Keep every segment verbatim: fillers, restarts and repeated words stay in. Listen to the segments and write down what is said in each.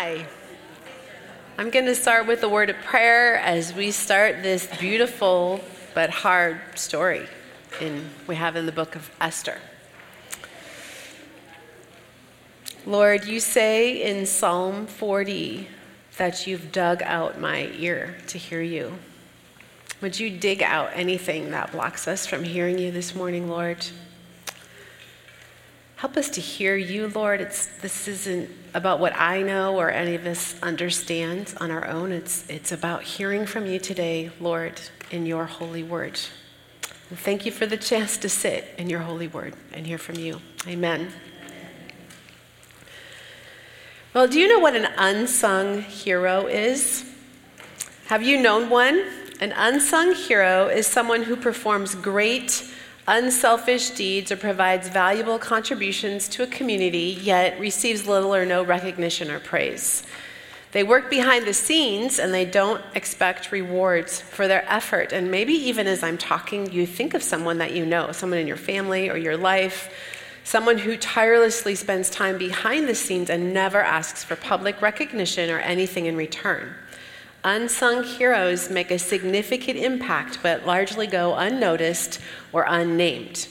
Hi. I'm going to start with a word of prayer as we start this beautiful but hard story in, we have in the book of Esther. Lord, you say in Psalm forty that you've dug out my ear to hear you. Would you dig out anything that blocks us from hearing you this morning, Lord? Help us to hear you, Lord. It's, this isn't about what I know or any of us understand on our own. It's, it's about hearing from you today, Lord, in your holy word. And thank you for the chance to sit in your holy word and hear from you. Amen. Well, do you know what an unsung hero is? Have you known one? An unsung hero is someone who performs great, unselfish deeds or provides valuable contributions to a community, yet receives little or no recognition or praise. They work behind the scenes and they don't expect rewards for their effort. And maybe even as I'm talking, you think of someone that you know, someone in your family or your life, someone who tirelessly spends time behind the scenes and never asks for public recognition or anything in return. Unsung heroes make a significant impact, but largely go unnoticed or unnamed.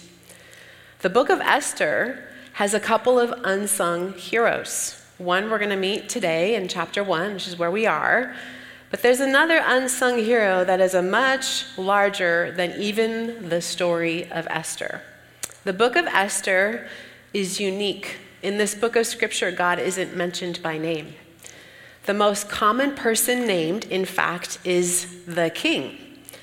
The book of Esther has a couple of unsung heroes. One we're going to meet today in chapter one, which is where we are. But there's another unsung hero that is a much larger than even the story of Esther. The book of Esther is unique. In this book of scripture, God isn't mentioned by name. The most common person named, in fact, is the king.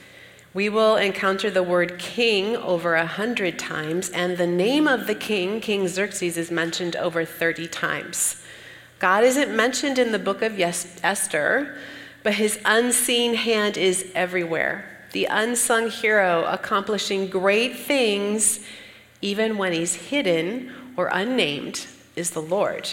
We will encounter the word king over a hundred times, and the name of the king, King Xerxes, is mentioned over thirty times. God isn't mentioned in the book of Esther, but his unseen hand is everywhere. The unsung hero accomplishing great things, even when he's hidden or unnamed, is the Lord.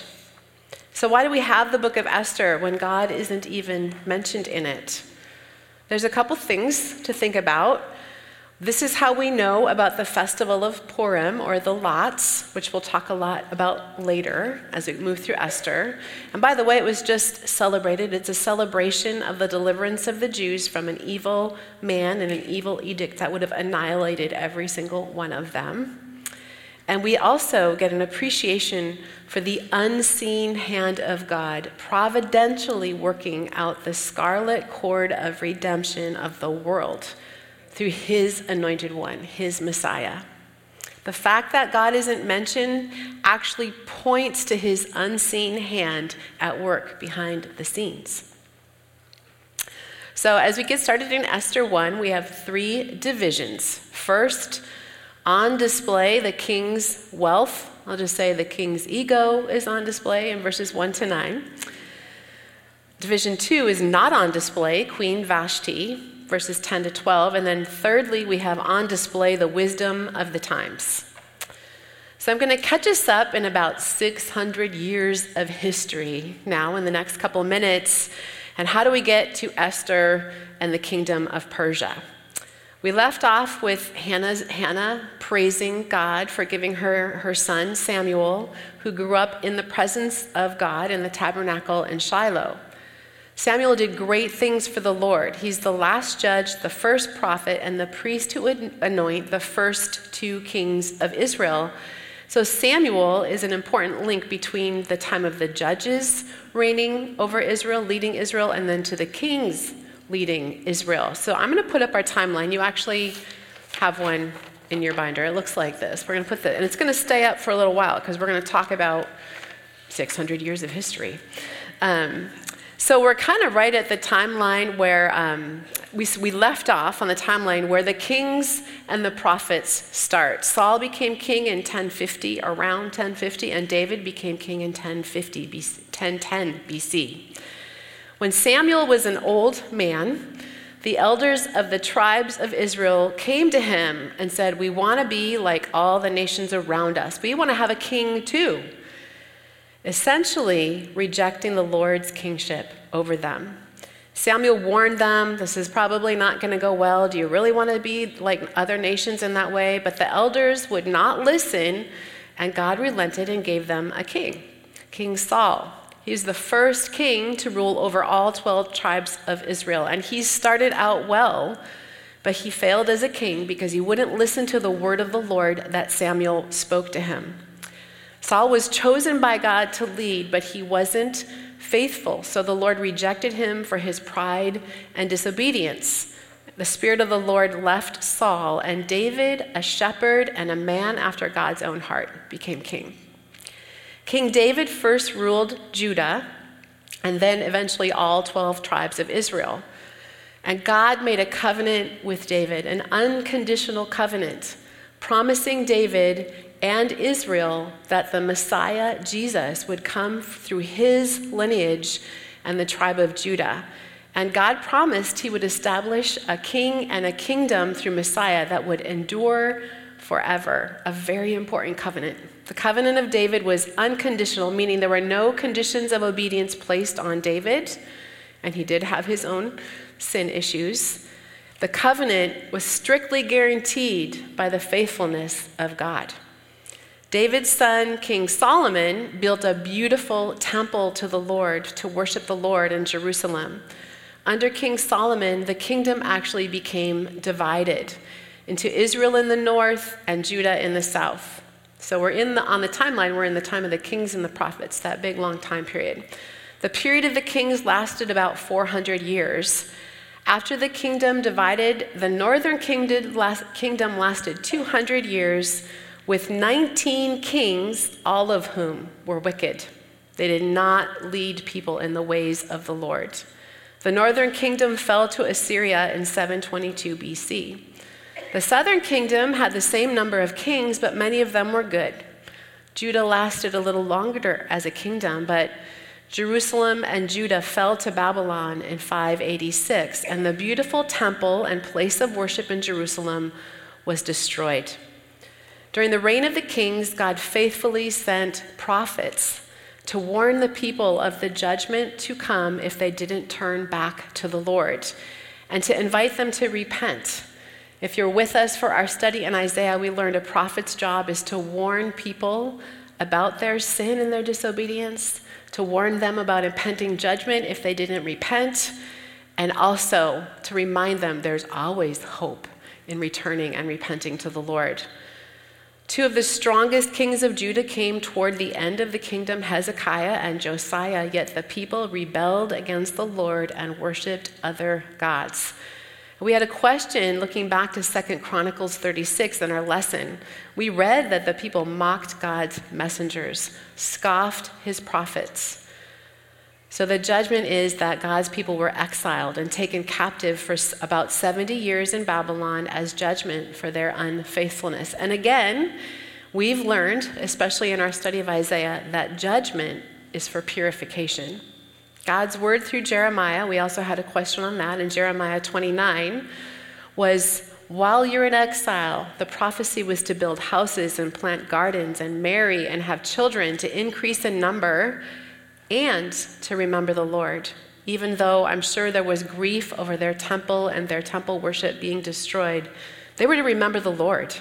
So why do we have the book of Esther when God isn't even mentioned in it? There's a couple things to think about. This is how we know about the festival of Purim, or the Lots, which we'll talk a lot about later as we move through Esther. And by the way, it was just celebrated. It's a celebration of the deliverance of the Jews from an evil man and an evil edict that would have annihilated every single one of them. And we also get an appreciation for the unseen hand of God, providentially working out the scarlet cord of redemption of the world through his anointed one, his Messiah. The fact that God isn't mentioned actually points to his unseen hand at work behind the scenes. So as we get started in Esther one, we have three divisions. First, on display, the king's wealth. I'll just say the king's ego is on display in verses one to nine. Division two is not on display, Queen Vashti, verses ten to twelve. And then thirdly, we have on display the wisdom of the times. So I'm going to catch us up in about six hundred years of history now in the next couple minutes. And how do we get to Esther and the kingdom of Persia? We left off with Hannah's, Hannah praising God for giving her her son Samuel, who grew up in the presence of God in the tabernacle in Shiloh. Samuel did great things for the Lord. He's the last judge, the first prophet, and the priest who would anoint the first two kings of Israel. So Samuel is an important link between the time of the judges reigning over Israel, leading Israel, and then to the kings leading Israel. So I'm going to put up our timeline. You actually have one in your binder. It looks like this. We're going to put the, and it's going to stay up for a little while because we're going to talk about six hundred years of history. Um, so we're kind of right at the timeline where um, we, we left off on the timeline where the kings and the prophets start. Saul became king in ten fifty, around ten fifty, and David became king in ten fifty, ten ten B C. When Samuel was an old man, the elders of the tribes of Israel came to him and said, "We want to be like all the nations around us. We want to have a king too." Essentially rejecting the Lord's kingship over them. Samuel warned them, this is probably not going to go well. Do you really want to be like other nations in that way? But the elders would not listen, and God relented and gave them a king, King Saul. He's the first king to rule over all twelve tribes of Israel. And he started out well, but he failed as a king because he wouldn't listen to the word of the Lord that Samuel spoke to him. Saul was chosen by God to lead, but he wasn't faithful. So the Lord rejected him for his pride and disobedience. The Spirit of the Lord left Saul, and David, a shepherd and a man after God's own heart, became king. King David first ruled Judah, and then eventually all twelve tribes of Israel. And God made a covenant with David, an unconditional covenant, promising David and Israel that the Messiah, Jesus, would come through his lineage and the tribe of Judah. And God promised he would establish a king and a kingdom through Messiah that would endure forever, a very important covenant. The covenant of David was unconditional, meaning there were no conditions of obedience placed on David, and he did have his own sin issues. The covenant was strictly guaranteed by the faithfulness of God. David's son, King Solomon, built a beautiful temple to the Lord to worship the Lord in Jerusalem. Under King Solomon, the kingdom actually became divided into Israel in the north and Judah in the south. So we're in the, on the timeline, we're in the time of the kings and the prophets, that big long time period. The period of the kings lasted about four hundred years. After the kingdom divided, the northern kingdom lasted two hundred years with nineteen kings, all of whom were wicked. They did not lead people in the ways of the Lord. The northern kingdom fell to Assyria in seven twenty-two B C. The southern kingdom had the same number of kings, but many of them were good. Judah lasted a little longer as a kingdom, but Jerusalem and Judah fell to Babylon in five eighty-six, and the beautiful temple and place of worship in Jerusalem was destroyed. During the reign of the kings, God faithfully sent prophets to warn the people of the judgment to come if they didn't turn back to the Lord, and to invite them to repent. If you're with us for our study in Isaiah, we learned a prophet's job is to warn people about their sin and their disobedience, to warn them about impending judgment if they didn't repent, and also to remind them there's always hope in returning and repenting to the Lord. Two of the strongest kings of Judah came toward the end of the kingdom, Hezekiah and Josiah, yet the people rebelled against the Lord and worshiped other gods. We had a question looking back to Second Chronicles thirty-six in our lesson. We read that the people mocked God's messengers, scoffed his prophets. So the judgment is that God's people were exiled and taken captive for about seventy years in Babylon as judgment for their unfaithfulness. And again, we've learned, especially in our study of Isaiah, that judgment is for purification. God's word through Jeremiah, we also had a question on that in Jeremiah twenty-nine, was while you're in exile, the prophecy was to build houses and plant gardens and marry and have children, to increase in number and to remember the Lord. Even though I'm sure there was grief over their temple and their temple worship being destroyed, they were to remember the Lord.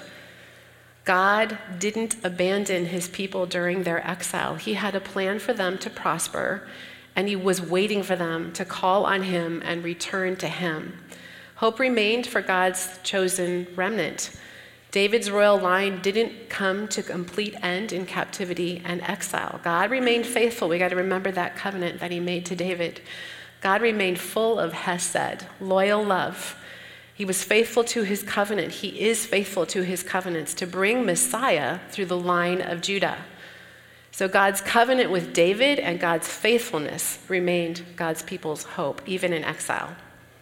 God didn't abandon his people during their exile. He had a plan for them to prosper, and he was waiting for them to call on him and return to him. Hope remained for God's chosen remnant. David's royal line didn't come to complete end in captivity and exile. God remained faithful. We got to remember that covenant that he made to David. God remained full of hesed, loyal love. He was faithful to his covenant. He is faithful to his covenants to bring Messiah through the line of Judah. So God's covenant with David and God's faithfulness remained God's people's hope, even in exile.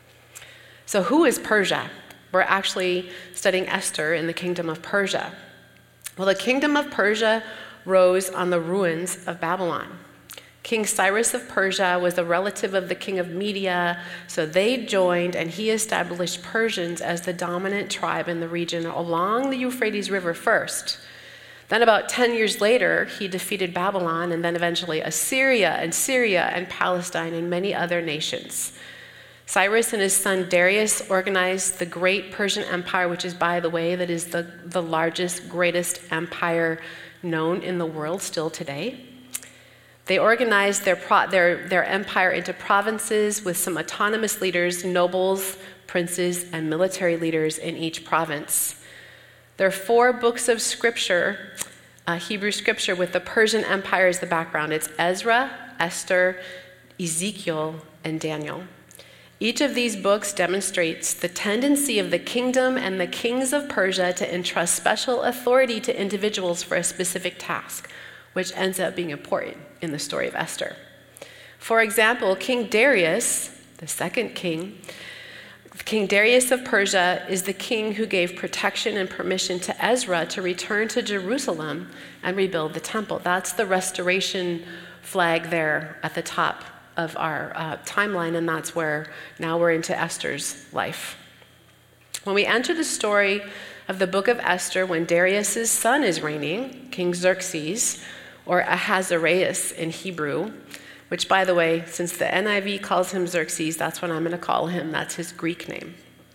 So who is Persia? We're actually studying Esther in the kingdom of Persia. Well, the kingdom of Persia rose on the ruins of Babylon. King Cyrus of Persia was a relative of the king of Media, so they joined, and he established Persians as the dominant tribe in the region along the Euphrates River first. Then about ten years later, he defeated Babylon and then eventually Assyria and Syria and Palestine and many other nations. Cyrus and his son Darius organized the great Persian Empire, which is, by the way, that is the, the largest, greatest empire known in the world still today. They organized their, pro- their, their empire into provinces with some autonomous leaders, nobles, princes, and military leaders in each province. There are four books of scripture, uh, Hebrew scripture, with the Persian Empire as the background. It's Ezra, Esther, Ezekiel, and Daniel. Each of these books demonstrates the tendency of the kingdom and the kings of Persia to entrust special authority to individuals for a specific task, which ends up being important in the story of Esther. For example, King Darius, the second king, King Darius of Persia is the king who gave protection and permission to Ezra to return to Jerusalem and rebuild the temple. That's the restoration flag there at the top of our uh, timeline, and that's where now we're into Esther's life. When we enter the story of the book of Esther, when Darius' son is reigning, King Xerxes, or Ahasuerus in Hebrew, which, by the way, since the N I V calls him Xerxes, that's what I'm going to call him. That's his Greek name.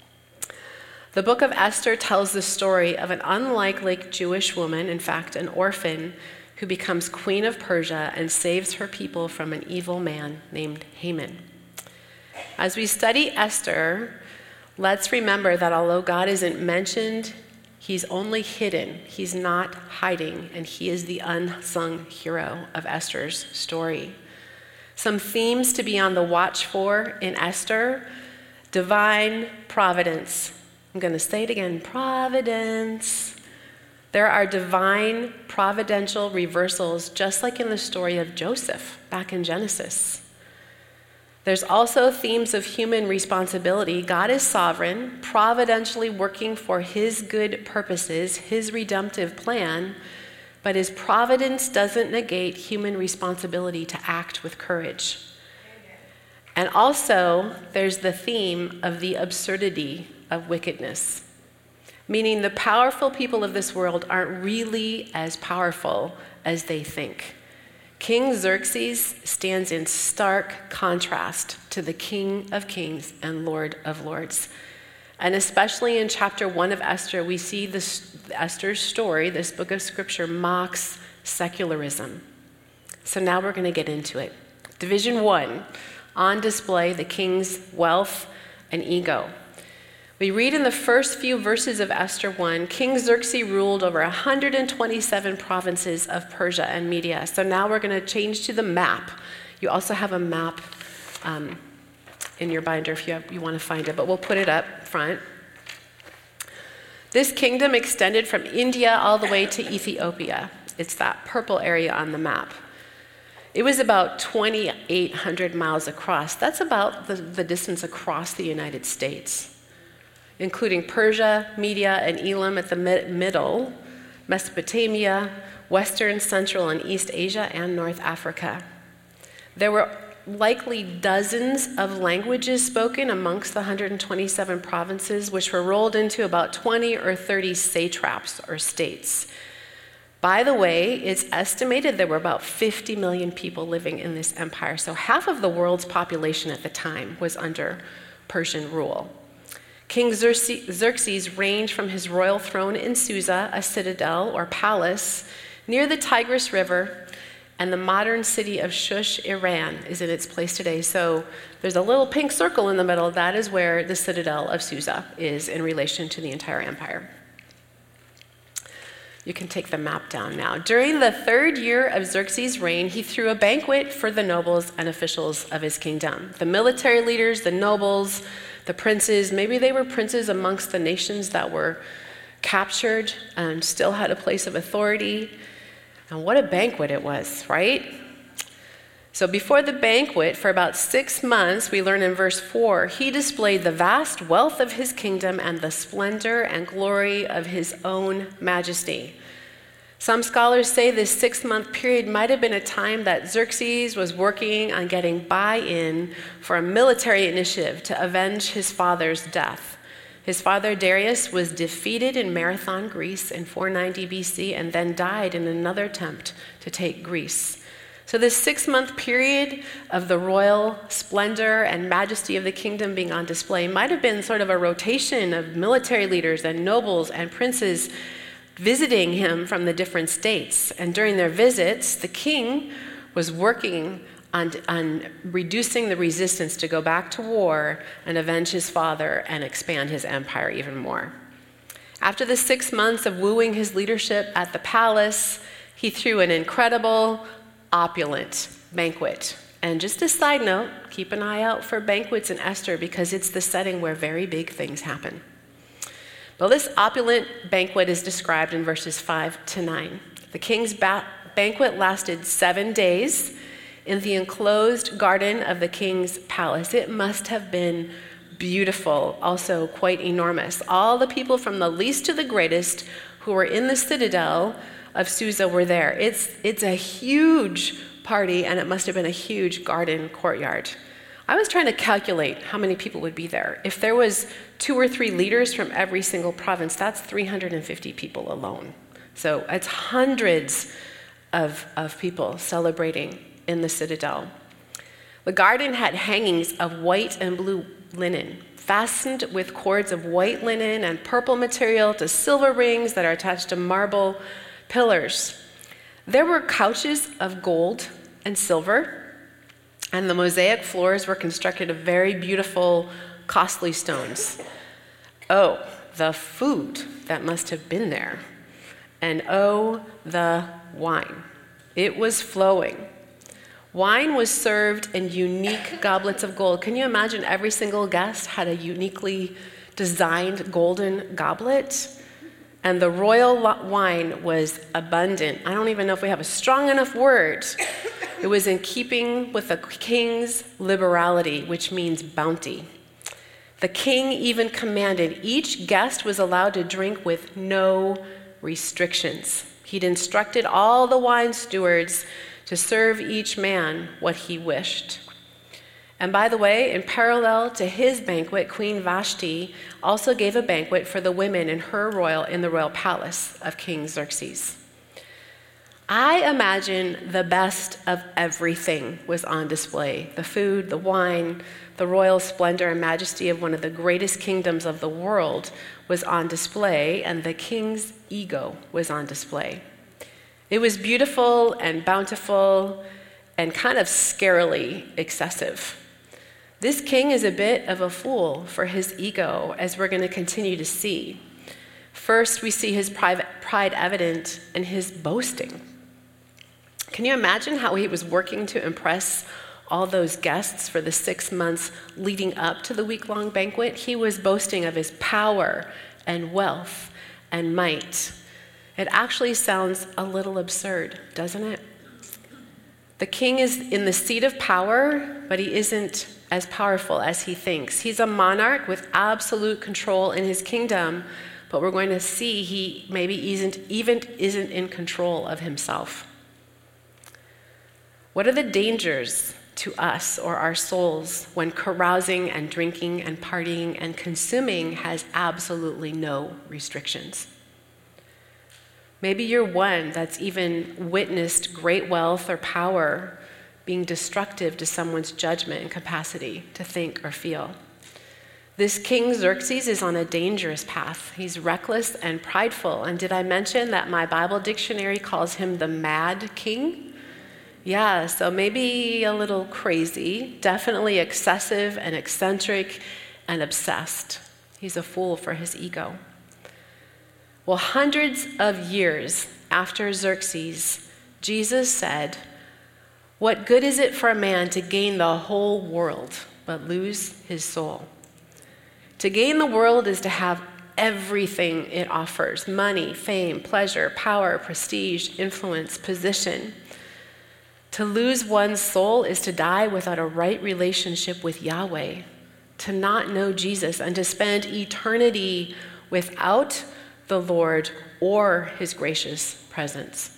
The book of Esther tells the story of an unlikely Jewish woman, in fact, an orphan, who becomes queen of Persia and saves her people from an evil man named Haman. As we study Esther, let's remember that although God isn't mentioned, he's only hidden. He's not hiding, and he is the unsung hero of Esther's story. Some themes to be on the watch for in Esther: divine providence. I'm going to say it again, providence. There are divine providential reversals, just like in the story of Joseph back in Genesis. There's also themes of human responsibility. God is sovereign, providentially working for his good purposes, his redemptive plan, but his providence doesn't negate human responsibility to act with courage. And also, there's the theme of the absurdity of wickedness, meaning the powerful people of this world aren't really as powerful as they think. King Xerxes stands in stark contrast to the King of Kings and Lord of Lords. And especially in chapter one of Esther, we see this Esther's story, this book of scripture, mocks secularism. So now we're going to get into it. Division one, on display the king's wealth and ego. We read in the first few verses of Esther one, King Xerxes ruled over one hundred twenty-seven provinces of Persia and Media. So now we're going to change to the map. You also have a map um, in your binder if you, have, you want to find it, but we'll put it up front. This kingdom extended from India all the way to Ethiopia. It's that purple area on the map. It was about twenty-eight hundred miles across. That's about the, the distance across the United States, including Persia, Media, and Elam at the mid- middle, Mesopotamia, Western, Central, and East Asia, and North Africa. There were likely dozens of languages spoken amongst the one hundred twenty-seven provinces, which were rolled into about twenty or thirty satraps or states. By the way, it's estimated there were about fifty million people living in this empire, so half of the world's population at the time was under Persian rule. King Xerxes reigned from his royal throne in Susa, a citadel or palace near the Tigris River, and the modern city of Shush, Iran, is in its place today. So there's a little pink circle in the middle. That is where the citadel of Susa is in relation to the entire empire. You can take the map down now. During the third year of Xerxes' reign, he threw a banquet for the nobles and officials of his kingdom. The military leaders, the nobles, the princes, maybe they were princes amongst the nations that were captured and still had a place of authority. And what a banquet it was, right? So before the banquet, for about six months, we learn in verse four, he displayed the vast wealth of his kingdom and the splendor and glory of his own majesty. Some scholars say this six-month period might have been a time that Xerxes was working on getting buy-in for a military initiative to avenge his father's death. His father Darius was defeated in Marathon, Greece in four ninety B C and then died in another attempt to take Greece. So this six-month period of the royal splendor and majesty of the kingdom being on display might have been sort of a rotation of military leaders and nobles and princes visiting him from the different states. And during their visits, the king was working on, on reducing the resistance to go back to war and avenge his father and expand his empire even more. After the six months of wooing his leadership at the palace, he threw an incredible, opulent banquet. And just a side note, keep an eye out for banquets in Esther because it's the setting where very big things happen. Well, this opulent banquet is described in verses five to nine. The king's ba- banquet lasted seven days in the enclosed garden of the king's palace. It must have been beautiful, also quite enormous. All the people from the least to the greatest who were in the citadel of Susa were there. It's, it's a huge party, and it must have been a huge garden courtyard. I was trying to calculate how many people would be there. If there was two or three leaders from every single province, that's three hundred fifty people alone. So it's hundreds of, of people celebrating in the citadel. The garden had hangings of white and blue linen, fastened with cords of white linen and purple material to silver rings that are attached to marble pillars. There were couches of gold and silver, and the mosaic floors were constructed of very beautiful, costly stones. Oh, the food that must have been there. And oh, the wine. It was flowing. Wine was served in unique goblets of gold. Can you imagine every single guest had a uniquely designed golden goblet? And the royal wine was abundant. I don't even know if we have a strong enough word. It was in keeping with the king's liberality, which means bounty. The king even commanded each guest was allowed to drink with no restrictions. He'd instructed all the wine stewards to serve each man what he wished. And by the way, in parallel to his banquet, Queen Vashti also gave a banquet for the women in her royal in the royal palace of King Xerxes. I imagine the best of everything was on display. The food, the wine, the royal splendor and majesty of one of the greatest kingdoms of the world was on display, and the king's ego was on display. It was beautiful and bountiful and kind of scarily excessive. This king is a bit of a fool for his ego, as we're going to continue to see. First, we see his private pride evident in his boasting. Can you imagine how he was working to impress all those guests for the six months leading up to the week-long banquet? He was boasting of his power and wealth and might. It actually sounds a little absurd, doesn't it? The king is in the seat of power, but he isn't as powerful as he thinks. He's a monarch with absolute control in his kingdom, but we're going to see he maybe isn't even isn't in control of himself. What are the dangers to us or our souls when carousing and drinking and partying and consuming has absolutely no restrictions? Maybe you're one that's even witnessed great wealth or power being destructive to someone's judgment and capacity to think or feel. This King Xerxes is on a dangerous path. He's reckless and prideful. And did I mention that my Bible dictionary calls him the mad king? Yeah, so maybe a little crazy, definitely excessive and eccentric and obsessed. He's a fool for his ego. Well, hundreds of years after Xerxes, Jesus said, "What good is it for a man to gain the whole world but lose his soul?" To gain the world is to have everything it offers: money, fame, pleasure, power, prestige, influence, position. To lose one's soul is to die without a right relationship with Yahweh, to not know Jesus, and to spend eternity without the Lord or his gracious presence.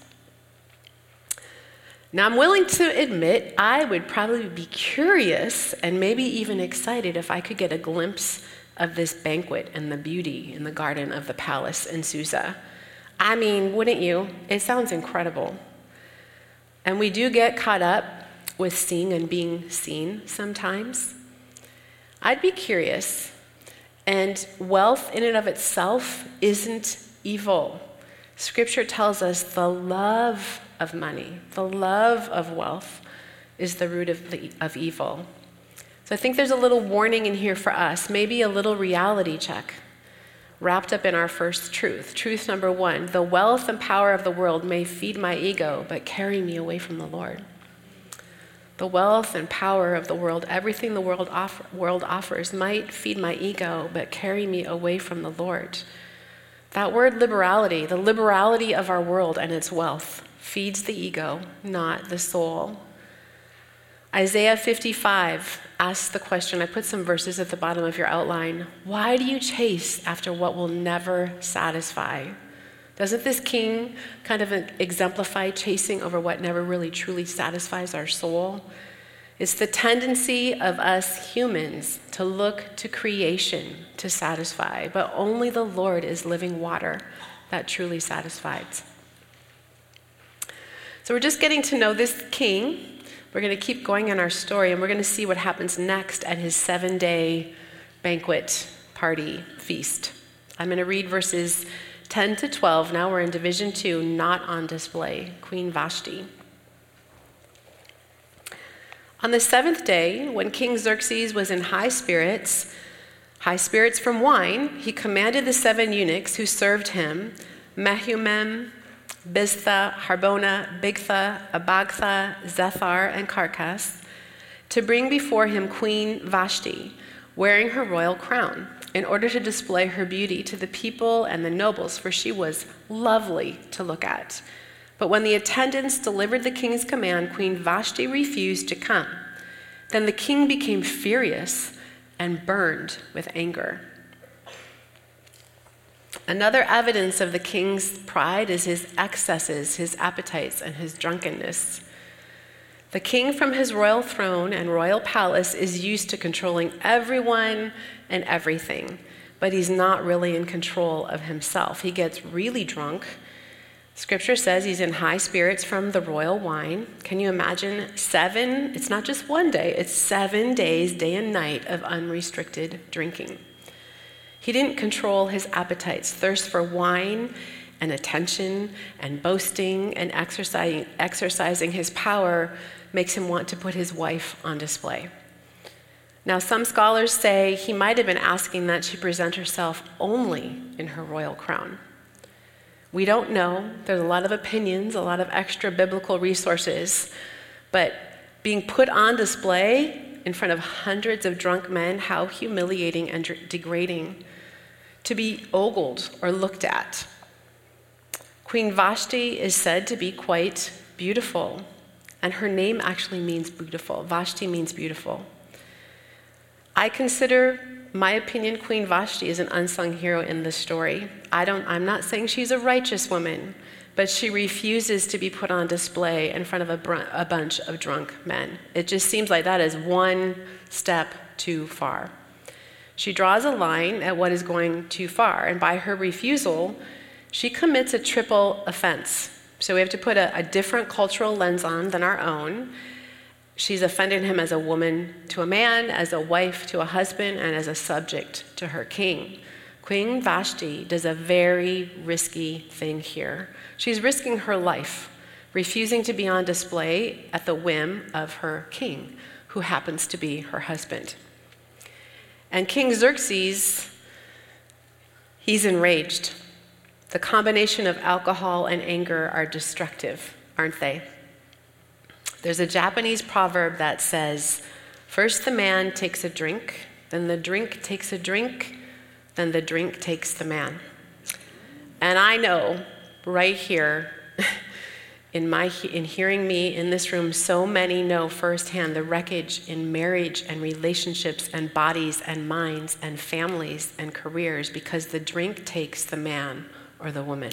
Now, I'm willing to admit I would probably be curious and maybe even excited if I could get a glimpse of this banquet and the beauty in the garden of the palace in Susa. I mean, wouldn't you? It sounds incredible. And we do get caught up with seeing and being seen sometimes. I'd be curious. And wealth in and of itself isn't evil. Scripture tells us the love of money, the love of wealth, is the root of, the, of evil. So I think there's a little warning in here for us, maybe a little reality check wrapped up in our first truth. Truth number one, the wealth and power of the world may feed my ego, but carry me away from the Lord. The wealth and power of the world, everything the world, offer, world offers might feed my ego, but carry me away from the Lord. That word liberality, the liberality of our world and its wealth, feeds the ego, not the soul. Isaiah fifty-five asks the question, I put some verses at the bottom of your outline. Why do you chase after what will never satisfy? Doesn't this king kind of exemplify chasing over what never really truly satisfies our soul? It's the tendency of us humans to look to creation to satisfy, but only the Lord is living water that truly satisfies. So we're just getting to know this king. We're going to keep going in our story, and we're going to see what happens next at his seven-day banquet party feast. I'm going to read verses ten to twelve. Now we're in Division two, not on display, Queen Vashti. On the seventh day, when King Xerxes was in high spirits, high spirits from wine, he commanded the seven eunuchs who served him, Mehumem, Biztha, Harbona, Bigtha, Abagtha, Zethar, and Carcass, to bring before him Queen Vashti, wearing her royal crown, in order to display her beauty to the people and the nobles, for she was lovely to look at. But when the attendants delivered the king's command, Queen Vashti refused to come. Then the king became furious and burned with anger. Another evidence of the king's pride is his excesses, his appetites, and his drunkenness. The king from his royal throne and royal palace is used to controlling everyone and everything, but he's not really in control of himself. He gets really drunk. Scripture says he's in high spirits from the royal wine. Can you imagine seven, it's not just one day, it's seven days, day and night of unrestricted drinking. He didn't control his appetites. Thirst for wine and attention and boasting and exercising, exercising his power makes him want to put his wife on display. Now, some scholars say he might have been asking that she present herself only in her royal crown. We don't know. There's a lot of opinions, a lot of extra biblical resources, but being put on display in front of hundreds of drunk men, how humiliating and degrading. To be ogled or looked at. Queen Vashti is said to be quite beautiful, and her name actually means beautiful. Vashti means beautiful. I consider, my opinion, Queen Vashti is an unsung hero in this story. I don't, I'm not saying she's a righteous woman, but she refuses to be put on display in front of a, br- a bunch of drunk men. It just seems like that is one step too far. She draws a line at what is going too far, and by her refusal, she commits a triple offense. So we have to put a, a different cultural lens on than our own. She's offended him as a woman to a man, as a wife to a husband, and as a subject to her king. Queen Vashti does a very risky thing here. She's risking her life, refusing to be on display at the whim of her king, who happens to be her husband. And King Xerxes, he's enraged. The combination of alcohol and anger are destructive, aren't they? There's a Japanese proverb that says, first the man takes a drink, then the drink takes a drink, then the drink takes the man. And I know right here, in my in hearing me in this room, so many know firsthand the wreckage in marriage and relationships and bodies and minds and families and careers because the drink takes the man or the woman.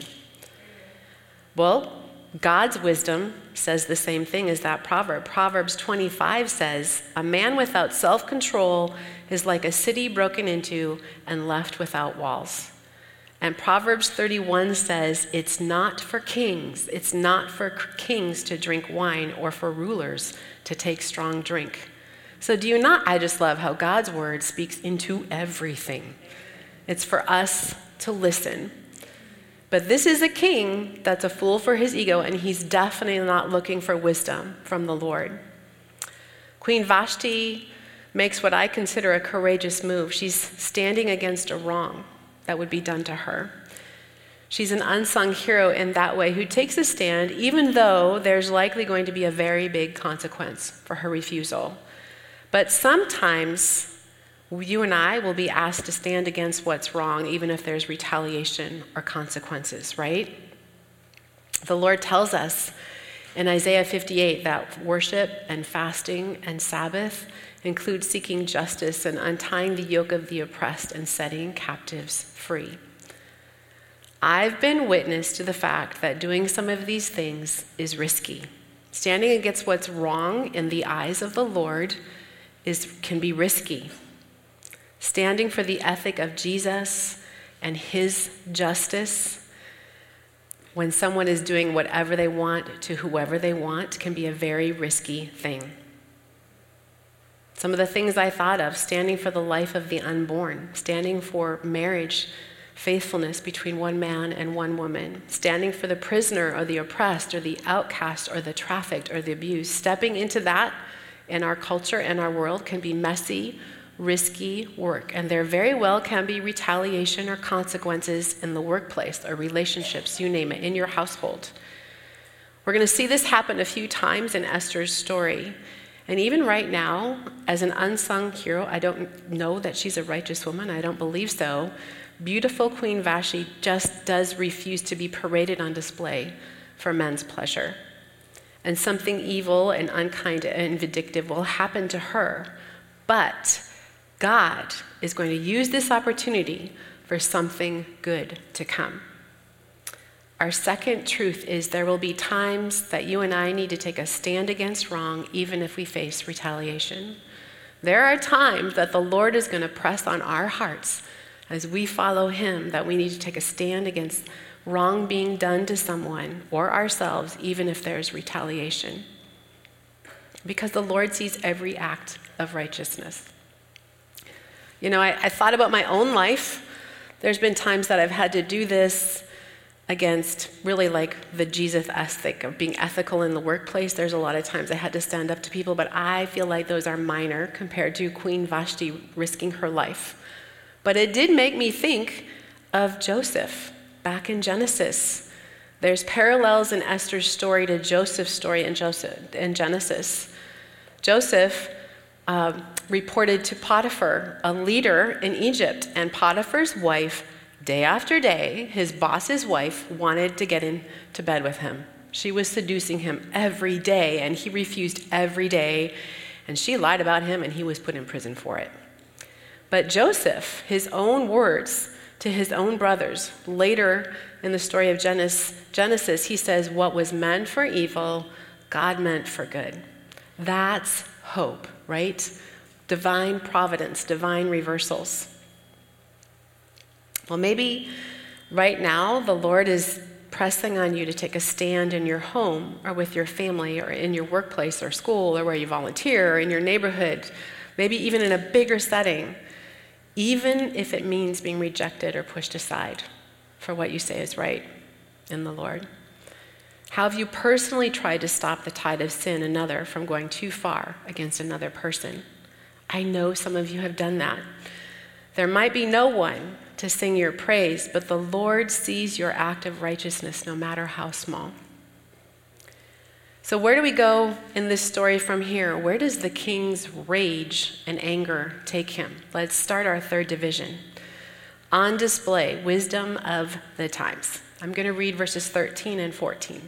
Well, God's wisdom says the same thing as that proverb. Proverbs twenty-five says, a man without self-control is like a city broken into and left without walls. And Proverbs thirty-one says, it's not for kings, it's not for kings to drink wine or for rulers to take strong drink. So do you not, I just love how God's word speaks into everything. It's for us to listen. But this is a king that's a fool for his ego, and he's definitely not looking for wisdom from the Lord. Queen Vashti makes what I consider a courageous move. She's standing against a wrong that would be done to her. She's an unsung hero in that way who takes a stand even though there's likely going to be a very big consequence for her refusal. But sometimes you and I will be asked to stand against what's wrong, even if there's retaliation or consequences, right? The Lord tells us in Isaiah fifty-eight that worship and fasting and Sabbath include seeking justice and untying the yoke of the oppressed and setting captives free. I've been witness to the fact that doing some of these things is risky. Standing against what's wrong in the eyes of the Lord is can be risky. Standing for the ethic of Jesus and his justice when someone is doing whatever they want to whoever they want can be a very risky thing. Some of the things I thought of: standing for the life of the unborn, standing for marriage, faithfulness between one man and one woman, standing for the prisoner or the oppressed or the outcast or the trafficked or the abused. Stepping into that in our culture and our world can be messy, risky work, and there very well can be retaliation or consequences in the workplace or relationships, you name it, in your household. We're going to see this happen a few times in Esther's story. And even right now, as an unsung hero, I don't know that she's a righteous woman, I don't believe so. Beautiful Queen Vashti just does refuse to be paraded on display for men's pleasure. And something evil and unkind and vindictive will happen to her. But God is going to use this opportunity for something good to come. Our second truth is there will be times that you and I need to take a stand against wrong, even if we face retaliation. There are times that the Lord is going to press on our hearts as we follow him, that we need to take a stand against wrong being done to someone or ourselves, even if there's retaliation. Because the Lord sees every act of righteousness. You know, I, I thought about my own life. There's been times that I've had to do this against really like the Jesus ethic of being ethical in the workplace. There's a lot of times I had to stand up to people, but I feel like those are minor compared to Queen Vashti risking her life. But it did make me think of Joseph back in Genesis. There's parallels in Esther's story to Joseph's story in, Joseph, in Genesis. Joseph uh, reported to Potiphar, a leader in Egypt, and Potiphar's wife, day after day, his boss's wife, wanted to get into bed with him. She was seducing him every day, and he refused every day, and she lied about him, and he was put in prison for it. But Joseph, his own words to his own brothers, later in the story of Genesis, he says, what was meant for evil, God meant for good. That's hope, right? Divine providence, divine reversals. Well, maybe right now the Lord is pressing on you to take a stand in your home or with your family or in your workplace or school or where you volunteer or in your neighborhood, maybe even in a bigger setting, even if it means being rejected or pushed aside for what you say is right in the Lord. How have you personally tried to stop the tide of sin in another from going too far against another person? I know some of you have done that. There might be no one to sing your praise, but the Lord sees your act of righteousness no matter how small. So where do we go in this story from here? Where does the king's rage and anger take him? Let's start our third division. On display, wisdom of the times. I'm going to read verses thirteen and fourteen.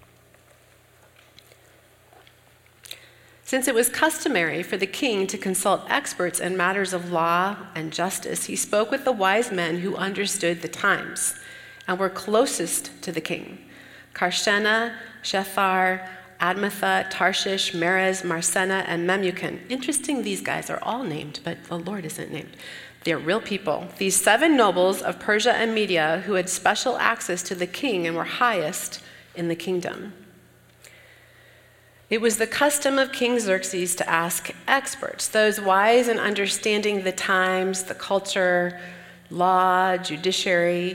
Since it was customary for the king to consult experts in matters of law and justice, he spoke with the wise men who understood the times and were closest to the king: Karshena, Shethar, Admatha, Tarshish, Meres, Marsena, and Memucan. Interesting, these guys are all named, but the Lord isn't named. They're real people. These seven nobles of Persia and Media who had special access to the king and were highest in the kingdom. It was the custom of King Xerxes to ask experts, those wise in understanding the times, the culture, law, judiciary,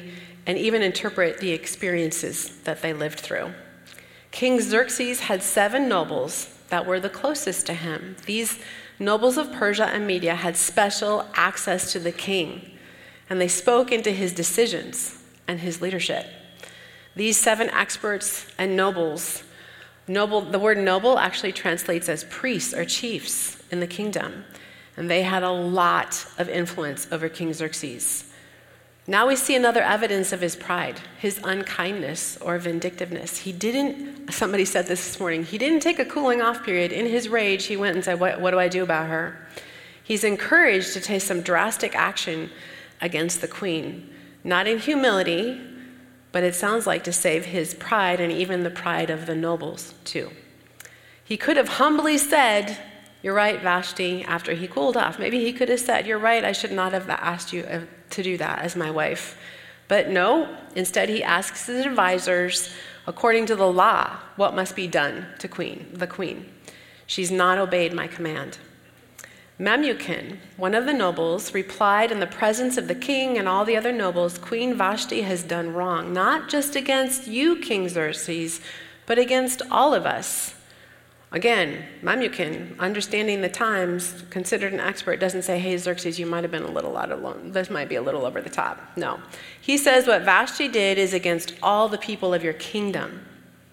and even interpret the experiences that they lived through. King Xerxes had seven nobles that were the closest to him. These nobles of Persia and Media had special access to the king, and they spoke into his decisions and his leadership. These seven experts and nobles, noble, the word noble actually translates as priests or chiefs in the kingdom, and they had a lot of influence over King Xerxes. Now we see another evidence of his pride, his unkindness or vindictiveness. He didn't, somebody said this this morning, he didn't take a cooling off period. In his rage, he went and said, what, what do I do about her? He's encouraged to take some drastic action against the queen, not in humility, but it sounds like to save his pride and even the pride of the nobles too. He could have humbly said, "You're right, Vashti," after he cooled off. Maybe he could have said, "You're right, I should not have asked you to do that as my wife." But no, instead he asks his advisors, according to the law, what must be done to queen, the queen. She's not obeyed my command. Memucan, one of the nobles, replied in the presence of the king and all the other nobles, "Queen Vashti has done wrong, not just against you, King Xerxes, but against all of us." Again, Memucan, understanding the times, considered an expert, doesn't say, "Hey, Xerxes, you might have been a little out of line. This might be a little over the top." No. He says what Vashti did is against all the people of your kingdom.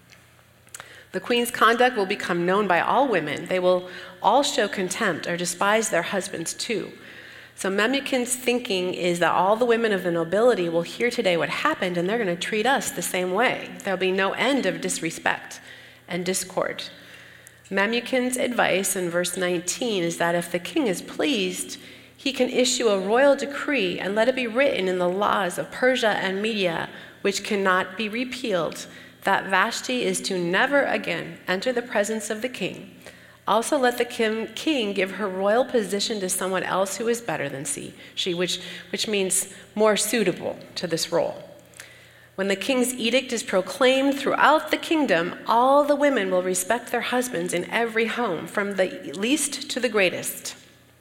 The queen's conduct will become known by all women. They will all show contempt or despise their husbands too. So Memucan's thinking is that all the women of the nobility will hear today what happened, and they're going to treat us the same way. There'll be no end of disrespect and discord. Memucan's advice in verse nineteen is that if the king is pleased, he can issue a royal decree and let it be written in the laws of Persia and Media, which cannot be repealed, that Vashti is to never again enter the presence of the king. Also let the king give her royal position to someone else who is better than she, which, which means more suitable to this role. When the king's edict is proclaimed throughout the kingdom, all the women will respect their husbands in every home, from the least to the greatest.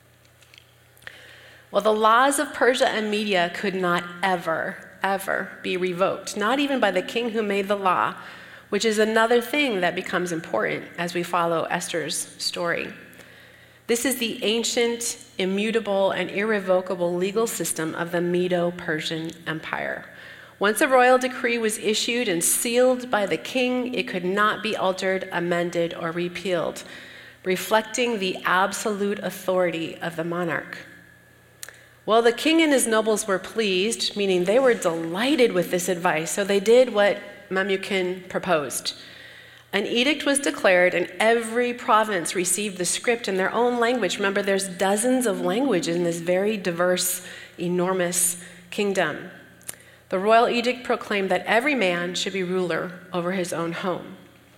Well, the laws of Persia and Media could not ever, ever be revoked, not even by the king who made the law, which is another thing that becomes important as we follow Esther's story. This is the ancient, immutable, and irrevocable legal system of the Medo-Persian Empire. Once a royal decree was issued and sealed by the king, it could not be altered, amended, or repealed, reflecting the absolute authority of the monarch. Well, the king and his nobles were pleased, meaning they were delighted with this advice, so they did what Memucan proposed. An edict was declared, and every province received the script in their own language. Remember, there's dozens of languages in this very diverse, enormous kingdom. The royal edict proclaimed that every man should be ruler over his own home.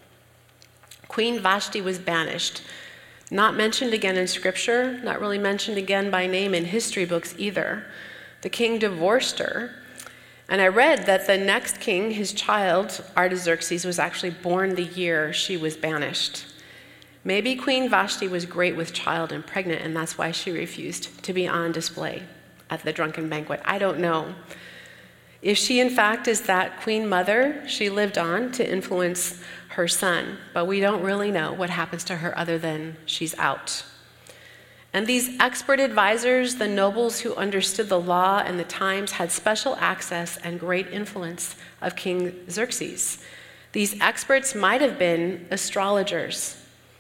Queen Vashti was banished, not mentioned again in scripture, not really mentioned again by name in history books either. The king divorced her, and I read that the next king, his child, Artaxerxes, was actually born the year she was banished. Maybe Queen Vashti was great with child and pregnant, and that's why she refused to be on display at the drunken banquet. I don't know. If she, in fact, is that queen mother, she lived on to influence her son, but we don't really know what happens to her other than she's out. And these expert advisors, the nobles who understood the law and the times, had special access and great influence of King Xerxes. These experts might have been astrologers.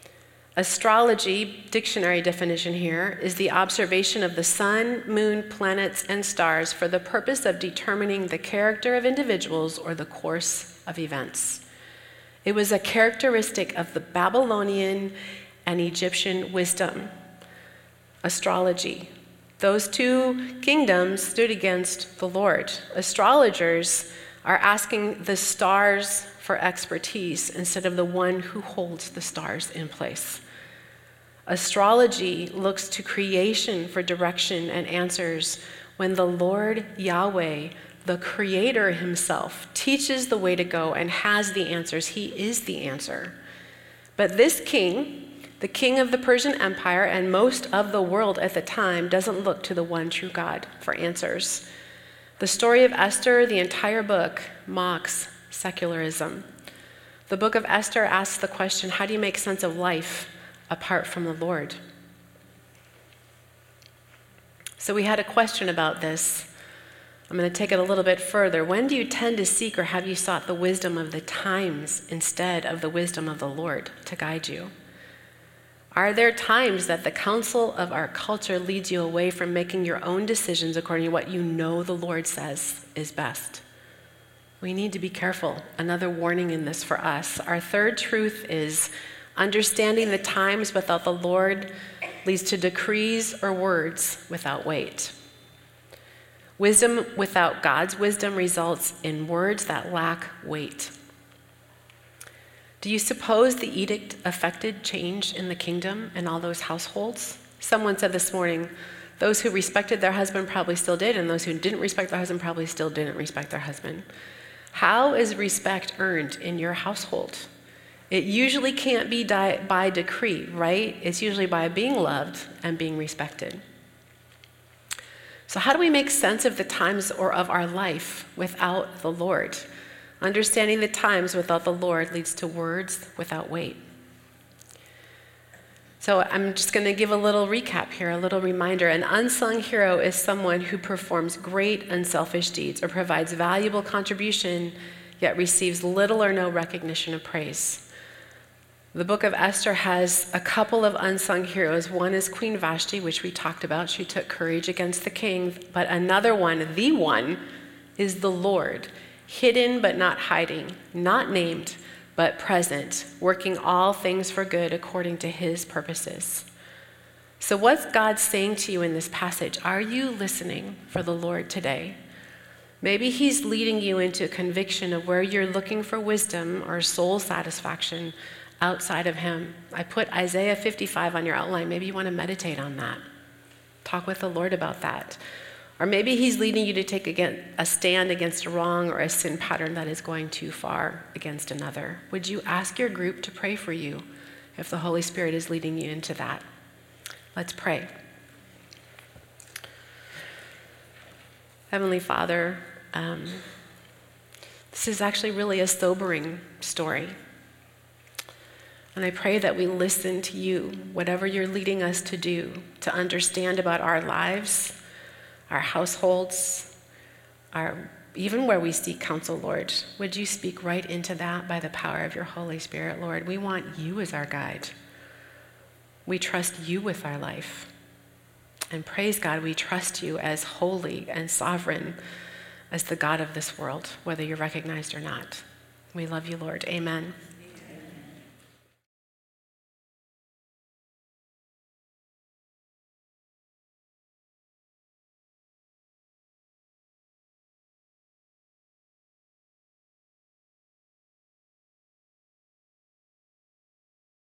Astrology, dictionary definition here, is the observation of the sun, moon, planets, and stars for the purpose of determining the character of individuals or the course of events. It was a characteristic of the Babylonian and Egyptian wisdom, astrology. Those two kingdoms stood against the Lord. Astrologers are asking the stars for expertise instead of the one who holds the stars in place. Astrology looks to creation for direction and answers when the Lord Yahweh, the Creator himself, teaches the way to go and has the answers. He is the answer. But this king, the king of the Persian Empire and most of the world at the time, doesn't look to the one true God for answers. The story of Esther, the entire book, mocks secularism. The book of Esther asks the question, how do you make sense of life apart from the Lord? So we had a question about this. I'm going to take it a little bit further. When do you tend to seek, or have you sought the wisdom of the times instead of the wisdom of the Lord to guide you? Are there times that the counsel of our culture leads you away from making your own decisions according to what you know the Lord says is best? We need to be careful. Another warning in this for us. Our third truth is understanding the times without the Lord leads to decrees or words without weight. Wisdom without God's wisdom results in words that lack weight. Do you suppose the edict affected change in the kingdom and all those households? Someone said this morning, those who respected their husband probably still did, and those who didn't respect their husband probably still didn't respect their husband. How is respect earned in your household? It usually can't be di- by decree, right? It's usually by being loved and being respected. So how do we make sense of the times or of our life without the Lord? Understanding the times without the Lord leads to words without weight. So I'm just going to give a little recap here, a little reminder. An unsung hero is someone who performs great unselfish deeds or provides valuable contribution, yet receives little or no recognition or praise. The book of Esther has a couple of unsung heroes. One is Queen Vashti, which we talked about. She took courage against the king. But another one, the one, is the Lord. Hidden but not hiding, not named but present, working all things for good according to his purposes. So what's God saying to you in this passage? Are you listening for the Lord today? Maybe he's leading you into a conviction of where you're looking for wisdom or soul satisfaction outside of him. I put Isaiah fifty-five on your outline. Maybe you want to meditate on that. Talk with the Lord about that. Or maybe he's leading you to take a stand against a wrong or a sin pattern that is going too far against another. Would you ask your group to pray for you if the Holy Spirit is leading you into that? Let's pray. Heavenly Father, um, this is actually really a sobering story. And I pray that we listen to you, whatever you're leading us to do, to understand about our lives, our households, our even where we seek counsel, Lord. Would you speak right into that by the power of your Holy Spirit, Lord? We want you as our guide. We trust you with our life. And praise God, we trust you as holy and sovereign as the God of this world, whether you're recognized or not. We love you, Lord. Amen.